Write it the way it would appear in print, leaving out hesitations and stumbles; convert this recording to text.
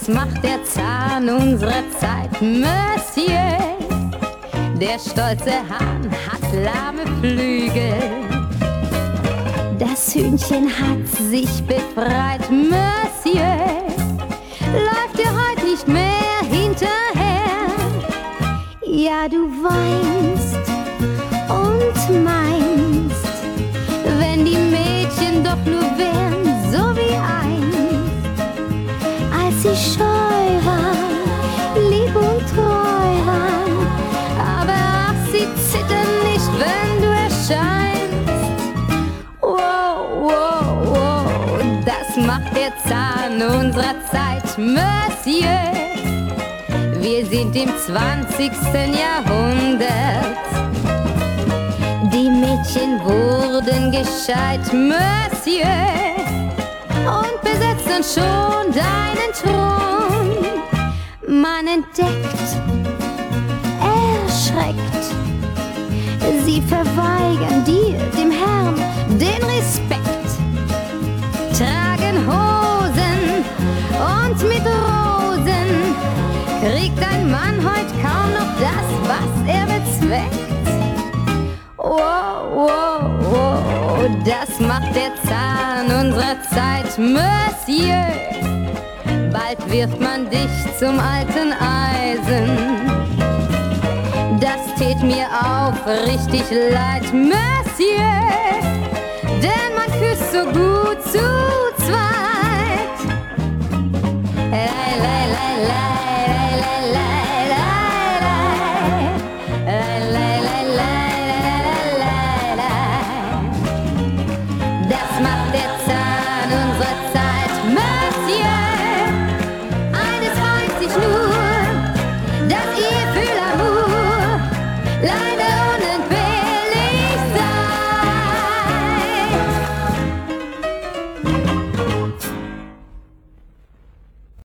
Das macht der Zahn unserer Zeit, Monsieur. Der stolze Hahn hat lahme Flügel. Das Hühnchen hat sich befreit, Monsieur. Läuft dir heute nicht mehr hinterher. Ja, du weinst und meinst, wenn die Mädchen doch nur wären, so wie einst, als sie scheu waren, lieb und treu waren. Aber ach, sie zittern nicht, wenn du erscheinst. Wow, wow, wow, das macht der Zahn unserer Zeit, Monsieur. Wir sind im 20. Jahrhundert. Die Mädchen wurden gescheit, Monsieur, und besetzten schon deinen Thron. Man entdeckt, erschreckt, sie verweigern dir, dem Herrn, den Respekt. Tragen Hosen und mit Rosen kriegt ein Mann heut kaum noch das, was er bezweckt. Wow, wow, wow, das macht der Zahn unserer Zeit, Monsieur. Bald wirft man dich zum alten Eisen. Das tät mir aufrichtig leid, Monsieur, denn man küsst so gut zu zweit. Lei, lei, lei, lei.